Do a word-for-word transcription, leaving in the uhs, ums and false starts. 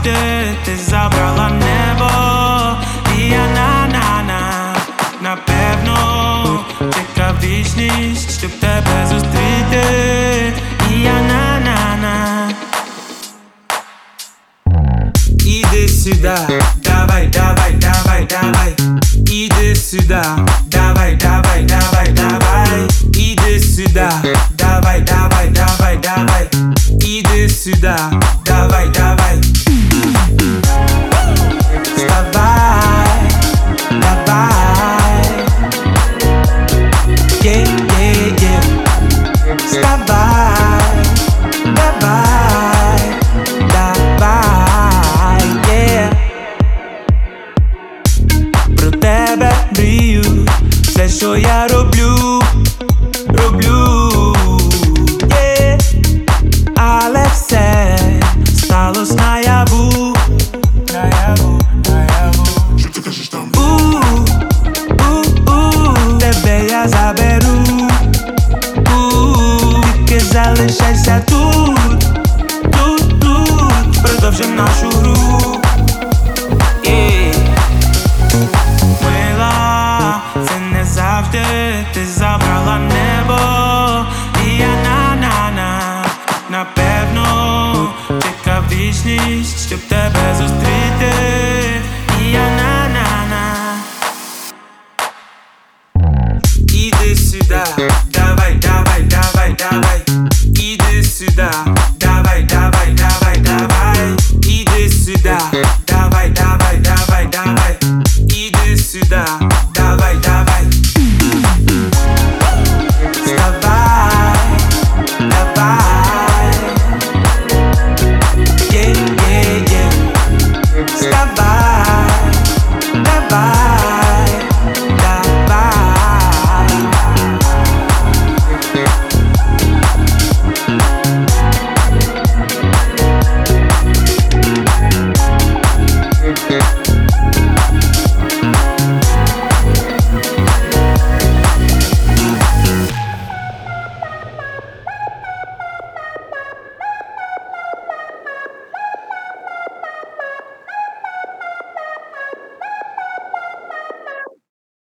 завжди ти забрала небо, і я на-на-на, напевно, чекав вічність, щоб тебе зустріти, і я на-на-на. Іди сюди, давай, давай, давай, давай. Іди сюди, давай, давай, давай, давай. Іди сюди, давай, давай, давай, давай. Іди сюди, давай, давай. Вставай, давай. Yeah, yeah, yeah. Вставай, давай, давай, yeah. Про тебе мрію, все, що я роблю, роблю, yeah. Але все сталось наяву, наяву, наяву. Що ти кажеш там? У-у-у, тебе я заберу, у, тільки залишайся тут, тут, тут, продовжим нашу гру.